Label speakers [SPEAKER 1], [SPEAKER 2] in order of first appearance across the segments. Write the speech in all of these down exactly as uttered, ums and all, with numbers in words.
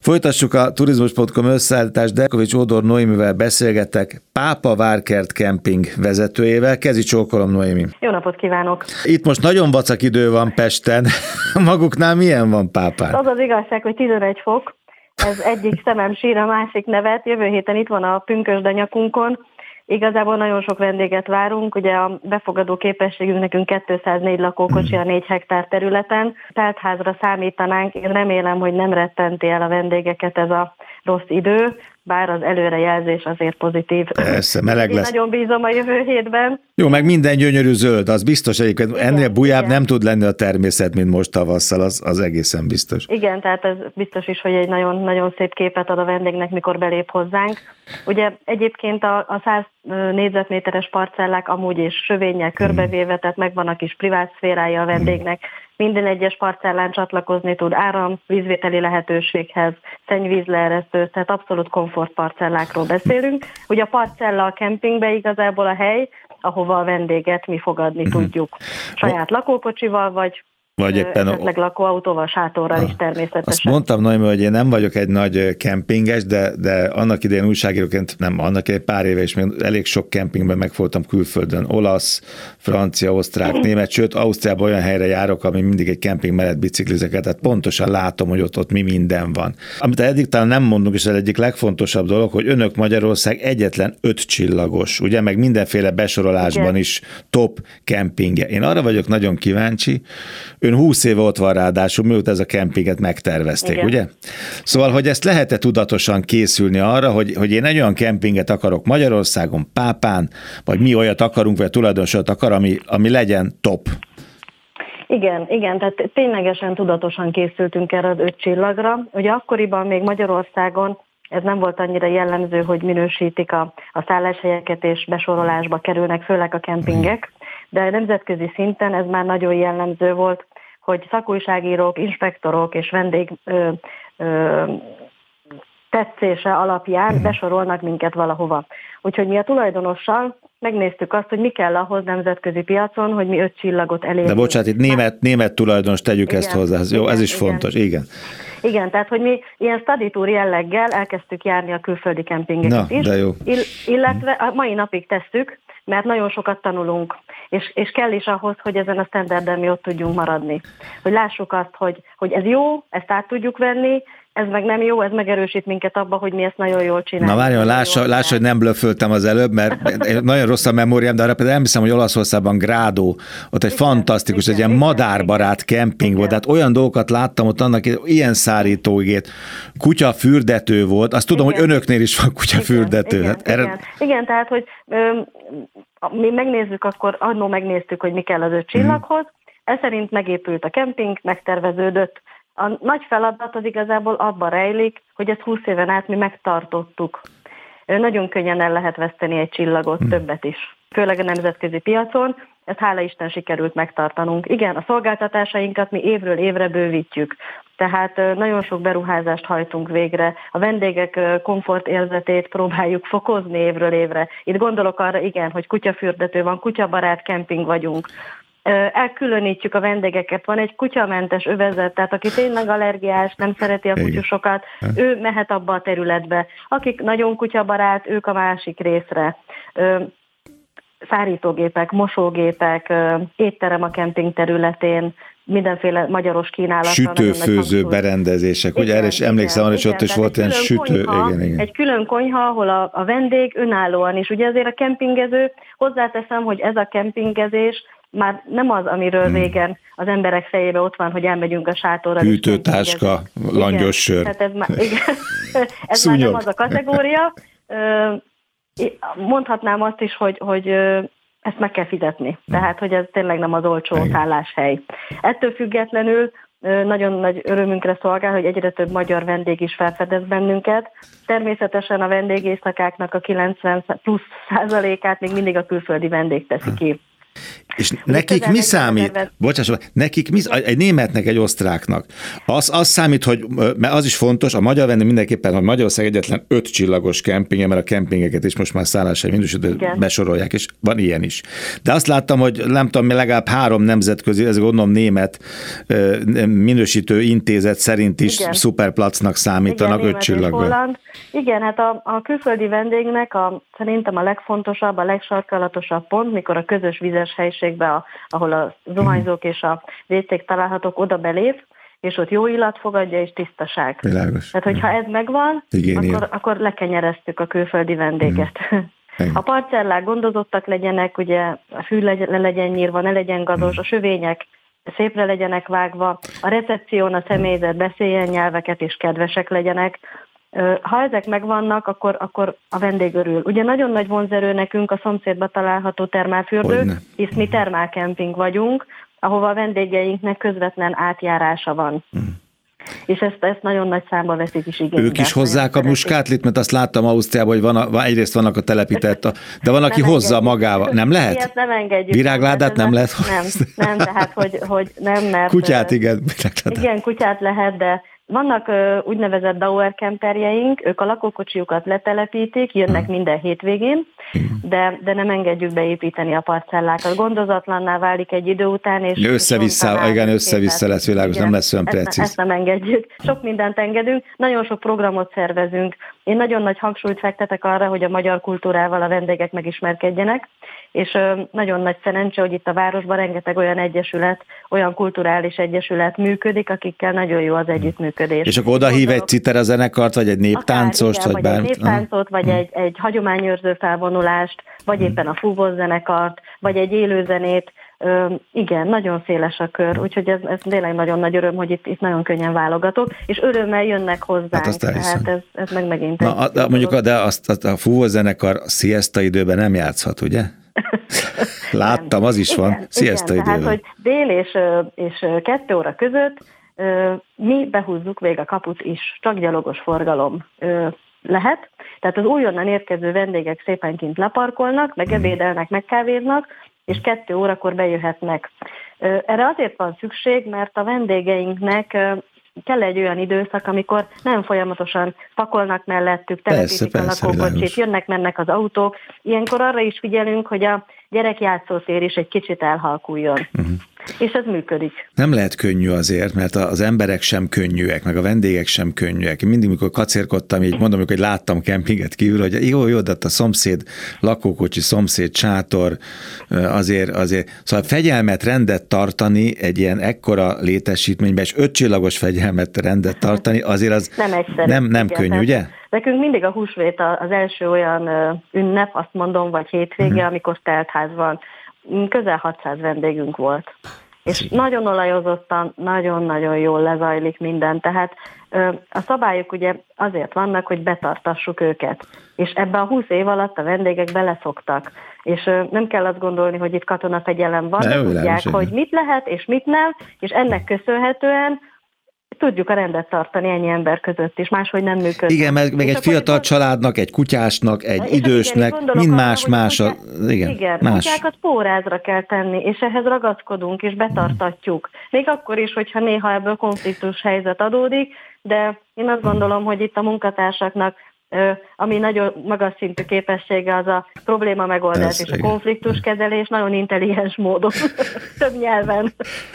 [SPEAKER 1] Folytassuk a turizmus pont com összeállítást. Delkovics Ódor Noémivel beszélgetek, Pápa Várkert Kemping vezetőjével. Kezi csókolom, Noémi.
[SPEAKER 2] Jó napot kívánok!
[SPEAKER 1] Itt most nagyon vacak idő van Pesten. Maguknál milyen van Pápán?
[SPEAKER 2] Az az igazság, hogy tizenegy fok. Ez egyik szemem sír, a másik nevet. Jövő héten itt van a pünkösd a nyakunkon. Igazából nagyon sok vendéget várunk, ugye a befogadó képességünk nekünk kétszáznégy lakókocsi a négy hektár területen, teltházra számítanánk, én remélem, hogy nem rettenti el a vendégeket ez a rossz idő, bár az előrejelzés azért pozitív.
[SPEAKER 1] Persze, meleg lesz.
[SPEAKER 2] Én nagyon bízom a jövő hétben.
[SPEAKER 1] Jó, meg minden gyönyörű zöld, az biztos egyébként.
[SPEAKER 2] Igen,
[SPEAKER 1] ennél bujább
[SPEAKER 2] igen.
[SPEAKER 1] nem tud lenni a természet, mint most tavasszal, az, az egészen biztos.
[SPEAKER 2] Igen, tehát ez biztos is, hogy egy nagyon, nagyon szép képet ad a vendégnek, mikor belép hozzánk. Ugye egyébként a, a száz négyzetméteres parcellák amúgy is sövénnyel körbevéve, tehát megvan a kis privát szférája a vendégnek. Minden egyes parcellán csatlakozni tud áram, vízvételi lehetőséghez, szennyvízleeresztő, tehát abszolút komfortparcellákról beszélünk. Ugye a parcella a kempingbe igazából a hely, ahova a vendéget mi fogadni uh-huh. tudjuk. Saját lakókocsival, vagy
[SPEAKER 1] Vagy éppen
[SPEAKER 2] esetleg lakóautóval, sátorral is természetesen.
[SPEAKER 1] Azt mondtam, Noémi, hogy én nem vagyok egy nagy kempinges, de, de annak idején újságíróként, nem, annak idején pár éve is még elég sok kempingben megvoltam külföldön. Olasz, francia, osztrák, német, sőt, Ausztriában olyan helyre járok, ami mindig egy kemping mellett biciklizek, tehát pontosan látom, hogy ott, ott mi minden van. Amit eddig talán nem mondunk, és az egyik legfontosabb dolog, hogy önök Magyarország egyetlen öt csillagos, ugye, meg mindenféle besorolásban Igen. is top kempingje. Én arra vagyok nagyon kíváncsi, ön húsz éve ott van ráadásul, mióta ez a kempinget megtervezték, Igen. ugye? Szóval, hogy ezt lehet-e tudatosan készülni arra, hogy, hogy én egy olyan kempinget akarok Magyarországon, Pápán, vagy mi olyat akarunk, vagy a tulajdonosat akar, ami, ami legyen top.
[SPEAKER 2] Igen, igen, tehát ténylegesen tudatosan készültünk erre az öt csillagra. Ugye akkoriban még Magyarországon ez nem volt annyira jellemző, hogy minősítik a, a szálláshelyeket és besorolásba kerülnek, főleg a kempingek, de nemzetközi szinten ez már nagyon jellemző volt, hogy szakújságírók, inspektorok és vendég ö, ö, tetszése alapján besorolnak minket valahova. Úgyhogy mi a tulajdonossal megnéztük azt, hogy mi kell ahhoz nemzetközi piacon, hogy mi öt csillagot elérjünk.
[SPEAKER 1] De bocsánat, itt német, német tulajdonos tegyük
[SPEAKER 2] igen,
[SPEAKER 1] ezt hozzá. Jó,
[SPEAKER 2] igen,
[SPEAKER 1] ez is
[SPEAKER 2] igen.
[SPEAKER 1] fontos, igen.
[SPEAKER 2] Igen, tehát, hogy mi ilyen study tour jelleggel elkezdtük járni a külföldi kempingeket
[SPEAKER 1] Na,
[SPEAKER 2] is,
[SPEAKER 1] de jó.
[SPEAKER 2] illetve a mai napig tesszük, mert nagyon sokat tanulunk, és, és kell is ahhoz, hogy ezen a standarden mi ott tudjunk maradni. Hogy lássuk azt, hogy, hogy ez jó, ezt át tudjuk venni, ez meg nem jó, ez megerősít minket abba, hogy mi ezt nagyon jól csináljuk.
[SPEAKER 1] Na várjon, lássa, lássa, hogy nem blöfföltem az előbb, mert nagyon rossz a memóriám, de arra például emlékszem, hogy Olaszországban Grádó, ott egy igen, fantasztikus, igen, egy ilyen igen, madárbarát igen, kemping igen. volt, tehát olyan dolgokat láttam ott annak, ilyen szárítóigét, kutyafürdető volt, azt tudom, igen. hogy önöknél is van kutyafürdető.
[SPEAKER 2] Igen,
[SPEAKER 1] hát
[SPEAKER 2] igen,
[SPEAKER 1] erre...
[SPEAKER 2] igen. igen, tehát, hogy ö, mi megnézzük, akkor annól megnéztük, hogy mi kell az öt csillaghoz, ez szerint megépült a kemping, megterveződött. A nagy feladat az igazából abban rejlik, hogy ezt húsz éven át mi megtartottuk. Nagyon könnyen el lehet veszteni egy csillagot, hmm. többet is. Főleg a nemzetközi piacon, ezt hála Isten sikerült megtartanunk. Igen, a szolgáltatásainkat mi évről évre bővítjük. Tehát nagyon sok beruházást hajtunk végre. A vendégek komfortérzetét próbáljuk fokozni évről évre. Itt gondolok arra, igen, hogy kutyafürdető van, kutyabarát kemping vagyunk. Elkülönítjük a vendégeket, van egy kutyamentes övezet, tehát aki tényleg allergiás, nem szereti a kutyusokat, ő mehet abba a területbe. Akik nagyon kutyabarát, ők a másik részre. Szárítógépek, mosógépek, étterem a kemping területén, mindenféle magyaros kínálatra.
[SPEAKER 1] Sütőfőző berendezések, ugye erre is emlékszem, hogy ott is volt ilyen sütő.
[SPEAKER 2] Konyha,
[SPEAKER 1] igen, igen. Egy
[SPEAKER 2] külön konyha, ahol a, a vendég önállóan is. Ugye azért a kempingező, hozzáteszem, hogy ez a kempingezés már nem az, amiről régen az emberek fejébe ott van, hogy elmegyünk a sátorra.
[SPEAKER 1] Hűtőtáska, langyos sör.
[SPEAKER 2] Tehát ez már, igen, ez már nem az a kategória. Mondhatnám azt is, hogy, hogy ezt meg kell fizetni. Tehát, hogy ez tényleg nem az olcsó szálláshely. Ettől függetlenül nagyon nagy örömünkre szolgál, hogy egyre több magyar vendég is felfedez bennünket. Természetesen a vendégészakáknak a kilencven plusz százalékát még mindig a külföldi vendég teszi ki.
[SPEAKER 1] És nekik mi számít? Tervez... Bocsásson, nekik mi, egy németnek, egy osztráknak. Az, az számít, hogy, mert az is fontos, a magyar vendég mindenképpen, hogy Magyarország egyetlen öt csillagos kempinge, mert a kempingeket is most már szállásai minősítőt besorolják, és van ilyen is. De azt láttam, hogy nem tudom, legalább három nemzetközi, ez gondolom német minősítő intézet szerint is igen. szuperplacnak számítanak, igen, öt csillaggal.
[SPEAKER 2] Igen, hát a, a külföldi vendégnek a, szerintem a legfontosabb, a legsarkalatosabb pont, mikor a közös vizes helységbe, a, ahol a zuhanyzók és a vécék találhatók, oda belép, és ott jó illat fogadja, és tisztaság.
[SPEAKER 1] Világos.
[SPEAKER 2] Tehát, hogyha ez megvan, akkor, akkor lekenyereztük a külföldi vendéget. Mm. A parcellák gondozottak legyenek, ugye a fű le legyen nyírva, ne legyen gazos, a sövények szépre legyenek vágva, a recepción a személyzet beszéljen nyelveket, és kedvesek legyenek. Ha ezek megvannak, akkor, akkor a vendég örül. Ugye nagyon nagy vonzerő nekünk a szomszédba található termálfürdő, Hogyne. hisz mi termálkemping vagyunk, ahova a vendégeinknek közvetlen átjárása van. Hmm. És ezt, ezt nagyon nagy számba veszik is igénybe.
[SPEAKER 1] Ők is hozzák a muskátlit, mert azt láttam Ausztriában, hogy van a, egyrészt vannak a telepített, de van, aki nem hozza magával. Nem lehet?
[SPEAKER 2] Ilyet nem engedjük.
[SPEAKER 1] Virágládát nem lehet
[SPEAKER 2] hozni? Nem, nem, tehát hogy, hogy nem, mert...
[SPEAKER 1] Kutyát, igen.
[SPEAKER 2] Igen, kutyát lehet, de vannak uh, úgynevezett Dauer camperjeink, ők a lakókocsiukat letelepítik, jönnek hmm. minden hétvégén, hmm. de, de nem engedjük beépíteni a parcellákat. Gondozatlanná válik egy idő után, és...
[SPEAKER 1] Össze-vissza, igen, össze-vissza lesz világos, igen, nem lesz olyan precíz.
[SPEAKER 2] Ezt, ezt nem engedjük. Sok mindent engedünk, nagyon sok programot szervezünk. Én nagyon nagy hangsúlyt fektetek arra, hogy a magyar kultúrával a vendégek megismerkedjenek, és uh, nagyon nagy szerencse, hogy itt a városban rengeteg olyan egyesület, olyan kulturális egyesület működik, akikkel nagyon jó az együttműködés.
[SPEAKER 1] És akkor oda hív egy citerazenekart, vagy egy néptáncost,
[SPEAKER 2] akár, igen,
[SPEAKER 1] vagy,
[SPEAKER 2] vagy egy néptáncot, vagy egy, egy hagyományőrző felvonulást, vagy éppen a fúvózenekart, vagy egy élőzenét. Ö, igen, nagyon széles a kör, úgyhogy ez, ez tényleg nagyon nagy öröm, hogy itt, itt nagyon könnyen válogatok, és örömmel jönnek hozzánk, hát tehát ez, ez meg megint
[SPEAKER 1] Na, egy... A, mondjuk, de azt, azt a fúvózenekar siesta időben nem játszhat, ugye? Láttam, az is van, igen, siesta
[SPEAKER 2] igen,
[SPEAKER 1] időben.
[SPEAKER 2] Tehát, hogy dél és, és kettő óra között mi behúzzuk végig a kaput is, csak gyalogos forgalom lehet. Tehát az újonnan érkező vendégek szépen kint leparkolnak, megebédelnek, megkávéznak, és kettő órakor bejöhetnek. Erre azért van szükség, mert a vendégeinknek kell egy olyan időszak, amikor nem folyamatosan pakolnak mellettük, telepítik a lakókocsit, jönnek-mennek az autók. Ilyenkor arra is figyelünk, hogy a gyerek játszótér is egy kicsit elhalkuljon. Uh-huh. És ez működik.
[SPEAKER 1] Nem lehet könnyű azért, mert az emberek sem könnyűek, meg a vendégek sem könnyűek. Mindig, mikor kacérkodtam, így mondom, hogy láttam kempinget kívül, hogy jó, jó, de a szomszéd lakókocsi, szomszéd sátor, azért, azért. Szóval fegyelmet, rendet tartani egy ilyen ekkora létesítményben, és ötcsillagos fegyelmet, rendet tartani, azért az nem, egyszerű, nem, nem könnyű, ugye?
[SPEAKER 2] Nekünk mindig a húsvét az első olyan ünnep, azt mondom, vagy hétvége, uh-huh. amikor teltház van. Közel hatszáz vendégünk volt. És nagyon olajozottan, nagyon-nagyon jól lezajlik minden. Tehát a szabályok ugye azért vannak, hogy betartassuk őket. És ebben a húsz év alatt a vendégek beleszoktak. És nem kell azt gondolni, hogy itt katonafegyelem van, de tudják, hogy mit lehet és mit nem, és ennek köszönhetően tudjuk a rendet tartani ennyi ember között is, máshogy nem működik.
[SPEAKER 1] Igen, meg, meg egy fiatal gond... családnak, egy kutyásnak, egy idősnek, igen, mind más-más. Más igen,
[SPEAKER 2] igen
[SPEAKER 1] más.
[SPEAKER 2] kutyákat pórázra kell tenni, és ehhez ragaszkodunk, és betartatjuk. Még akkor is, hogyha néha ebből konfliktus helyzet adódik, de én azt gondolom, hogy itt a munkatársaknak ami nagyon magas szintű képessége, az a probléma megoldás Ez, és igen. a konfliktuskezelés nagyon intelligens módon, több nyelven.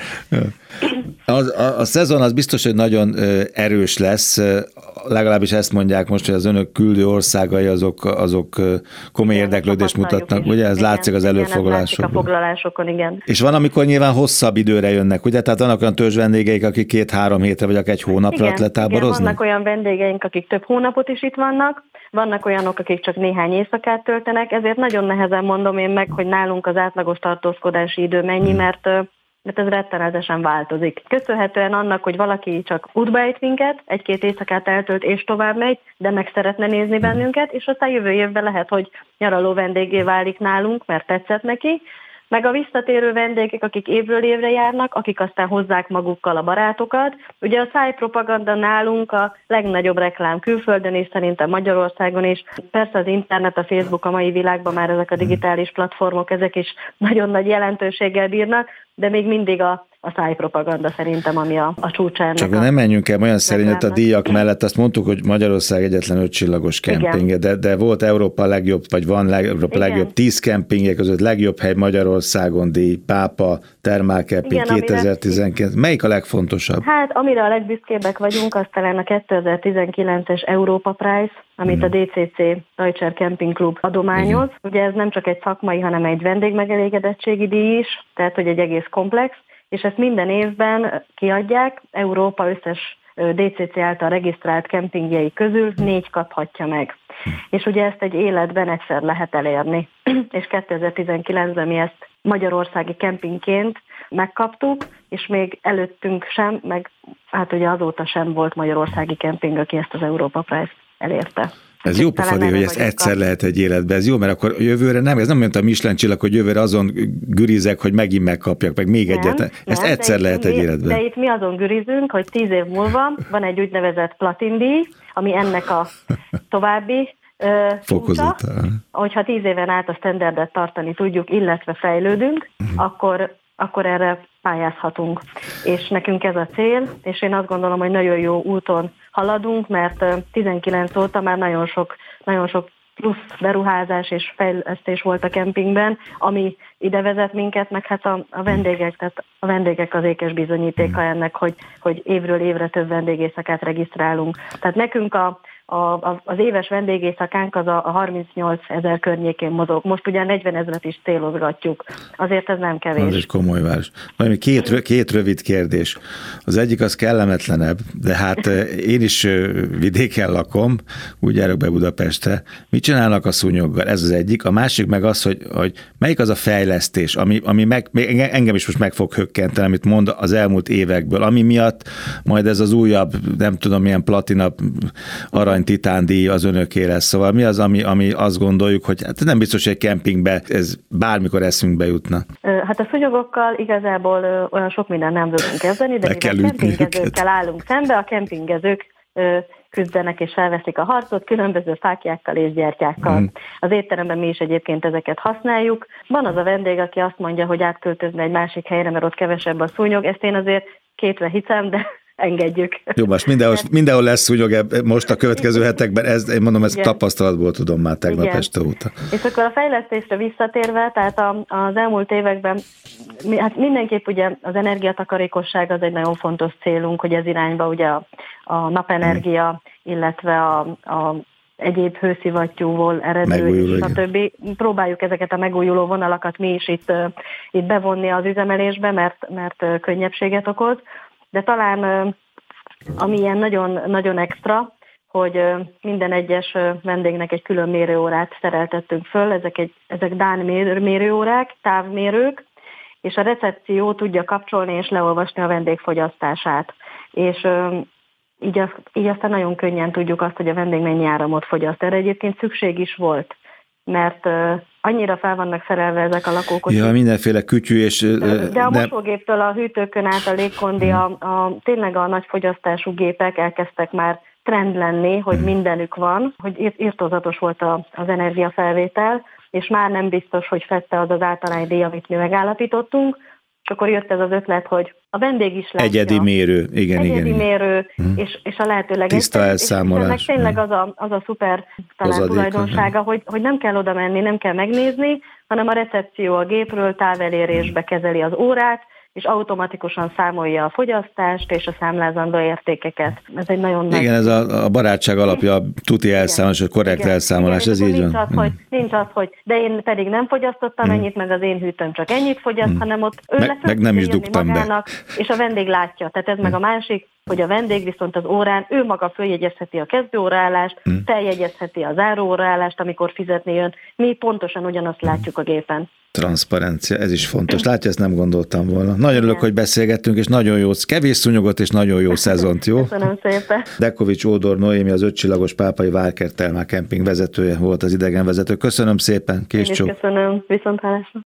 [SPEAKER 1] Az, a, a szezon az biztos, hogy nagyon erős lesz, legalábbis ezt mondják most, hogy az önök küldő országai azok, azok komoly igen, érdeklődést mutatnak, ugye? Ez igen, látszik az előfoglalásokon.
[SPEAKER 2] a foglalásokon, igen.
[SPEAKER 1] És van, amikor nyilván hosszabb időre jönnek, ugye? Tehát vannak olyan törzs vendégeik, akik két-három hétre, vagy akár egy hónapra
[SPEAKER 2] igen,
[SPEAKER 1] letáboroznak?
[SPEAKER 2] Igen, vannak olyan vendégeink, akik több hónapot is itt vannak, vannak olyanok, akik csak néhány éjszakát töltenek, ezért nagyon nehezen mondom én meg, hogy nálunk az átlagos tartózkodási idő mennyi, mert, mert ez rettenetesen változik. Köszönhetően annak, hogy valaki csak útba ejt minket, egy-két éjszakát eltölt és tovább megy, de meg szeretne nézni bennünket, és aztán jövő évben lehet, hogy nyaraló vendégé válik nálunk, mert tetszett neki, meg a visszatérő vendégek, akik évről évre járnak, akik aztán hozzák magukkal a barátokat. Ugye a szájpropaganda nálunk a legnagyobb reklám külföldön és szerintem Magyarországon is. Persze az internet, a Facebook a mai világban már ezek a digitális platformok, ezek is nagyon nagy jelentőséggel bírnak, de még mindig a a szájpropaganda szerintem, ami a, a csúcsán.
[SPEAKER 1] Csak nem menjünk el olyan szerint a díjak mellett, azt mondtuk, hogy Magyarország egyetlen ötcsillagos kempingje, de, de volt Európa legjobb, vagy van Európa Igen. legjobb tíz kempingje között, legjobb hely Magyarországon díj, Pápa, Termálkemping kétezer-tizenkilenc. Melyik a legfontosabb?
[SPEAKER 2] Hát, amire a legbüszkébbek vagyunk, az talán a kétezer-tizenkilences Európa Prize, amit hmm. a dé cé cé Deutscher Camping Club adományoz. Igen. Ugye ez nem csak egy szakmai, hanem egy vendégmegelégedettségi díj is, tehát hogy egy egész komplex, és ezt minden évben kiadják, Európa összes dé cé cé által regisztrált kempingjei közül négy kaphatja meg. És ugye ezt egy életben egyszer lehet elérni. És kétezer-tizenkilencben mi ezt magyarországi kempingként megkaptuk, és még előttünk sem, meg hát ugye azóta sem volt magyarországi kemping, aki ezt az Európa Prize elérte.
[SPEAKER 1] Ez jó pofadi, hogy ezt egyszer a... lehet egy életben. Ez jó, mert akkor jövőre nem, ez nem olyan, a Michelin csillag, hogy jövőre azon gürizek, hogy megint megkapjak, meg még nem, egyet. Ezt nem, egyszer lehet egy életben.
[SPEAKER 2] De itt mi azon gürizünk, hogy tíz év múlva van egy úgynevezett platindíj, ami ennek a további fokozata. Hogyha tíz éven át a standardet tartani tudjuk, illetve fejlődünk, uh-huh. akkor akkor erre pályázhatunk. És nekünk ez a cél, és én azt gondolom, hogy nagyon jó úton haladunk, mert tizenkilenc óta már nagyon sok, nagyon sok plusz beruházás és fejlesztés volt a kempingben, ami ide vezet minket, meg hát a, a vendégek, tehát a vendégek az ékes bizonyítéka ennek, hogy, hogy évről évre több vendégészakát regisztrálunk. Tehát nekünk a A, az éves vendégészakánk az a harmincnyolc ezer környékén mozog. Most ugye negyven ezret is célozgatjuk. Azért ez nem kevés.
[SPEAKER 1] Az egy komoly város. Valami két, két rövid kérdés. Az egyik az kellemetlenebb, de hát én is vidéken lakom, úgy járok be Budapestre. Mit csinálnak a szúnyoggal? Ez az egyik. A másik meg az, hogy, hogy melyik az a fejlesztés, ami, ami meg, engem is most meg fog hökkenteni, amit mond az elmúlt évekből, ami miatt majd ez az újabb, nem tudom, milyen platina arany titándíj az önöké lesz. Szóval mi az, ami, ami azt gondoljuk, hogy hát nem biztos, hogy egy kempingbe ez bármikor eszünkbe jutna?
[SPEAKER 2] Hát a szúnyogokkal igazából olyan sok minden nem tudunk kezdeni, de mivel kempingezőkkel állunk szembe, a kempingezők küzdenek és felveszik a harcot különböző fáklyákkal és gyertyákkal. Mm. Az étteremben mi is egyébként ezeket használjuk. Van az a vendég, aki azt mondja, hogy átköltözne egy másik helyre, mert ott kevesebb a szúnyog. Ezt én azért kétve hiszem, de engedjük.
[SPEAKER 1] Jó, most mindenhol, mindenhol lesz szúnyog most a következő hetekben, ez, én mondom, ezt tapasztalatból tudom már tegnap Igen. este óta.
[SPEAKER 2] És akkor a fejlesztésre visszatérve, tehát a, az elmúlt években, hát mindenképp ugye az energiatakarékosság az egy nagyon fontos célunk, hogy ez irányba ugye a, a napenergia, hmm. illetve a, a egyéb hőszivattyúból eredő, stb. Próbáljuk ezeket a megújuló vonalakat mi is itt, itt bevonni az üzemelésbe, mert, mert könnyebbséget okoz. De talán ami ilyen nagyon, nagyon extra, hogy minden egyes vendégnek egy külön mérőórát szereltettünk föl, ezek, egy, ezek Dán mérőórák, távmérők, és a recepció tudja kapcsolni és leolvasni a vendég fogyasztását. És így, az, így aztán nagyon könnyen tudjuk azt, hogy a vendég mennyi áramot fogyaszt. Erre egyébként szükség is volt, mert annyira fel vannak szerelve ezek a lakókocsik.
[SPEAKER 1] Ja, mindenféle kütyű és...
[SPEAKER 2] De a nem... mosógéptől a hűtőkön át a légkondi, a, a, tényleg a nagy fogyasztású gépek elkezdtek már trend lenni, hogy mindenük van, hogy irtózatos volt a, az energiafelvétel, és már nem biztos, hogy fette az az általánydíj, amit mi megállapítottunk, és akkor jött ez az ötlet, hogy a vendég is látja.
[SPEAKER 1] Egyedi mérő, igen,
[SPEAKER 2] Egyedi
[SPEAKER 1] igen.
[SPEAKER 2] mérő, igen. És, és a lehető legegyszerűbb.
[SPEAKER 1] Tiszta elszámolás.
[SPEAKER 2] És tényleg az a, az a szuper talán tulajdonsága, hogy, hogy nem kell oda menni, nem kell megnézni, hanem a recepció a gépről távelérésbe kezeli az órát, és automatikusan számolja a fogyasztást és a számlázandó értékeket. Ez egy nagyon
[SPEAKER 1] Igen, nagy... ez a, a barátság alapja, a tuti elszámolás, a korrekt igen. elszámolás,
[SPEAKER 2] igen,
[SPEAKER 1] ez így
[SPEAKER 2] nincs
[SPEAKER 1] van.
[SPEAKER 2] Az, hogy, nincs az, hogy de én pedig nem fogyasztottam mm. ennyit, meg az én hűtőm csak ennyit fogyaszt, mm. hanem ott ő
[SPEAKER 1] meg, meg nem is dugtam magának,
[SPEAKER 2] be. És a vendég látja. Tehát ez mm. meg a másik, hogy a vendég viszont az órán, ő maga följegyezheti a kezdőóraállást, mm. feljegyezheti a záróóraállást, amikor fizetni jön. Mi pontosan ugyanazt látjuk a gépen.
[SPEAKER 1] Transzparencia, ez is fontos. Látja, ezt nem gondoltam volna. Nagyon örülök, hogy beszélgettünk, és nagyon jó, kevés szúnyogot, és nagyon jó szezont, jó?
[SPEAKER 2] Köszönöm szépen.
[SPEAKER 1] Dekovics Ódor Noémi, az ötcsillagos Pápai Várkert Termál Kemping vezetője volt az idegenvezető. Köszönöm szépen, kész csók.
[SPEAKER 2] Köszönöm, viszonthallásra.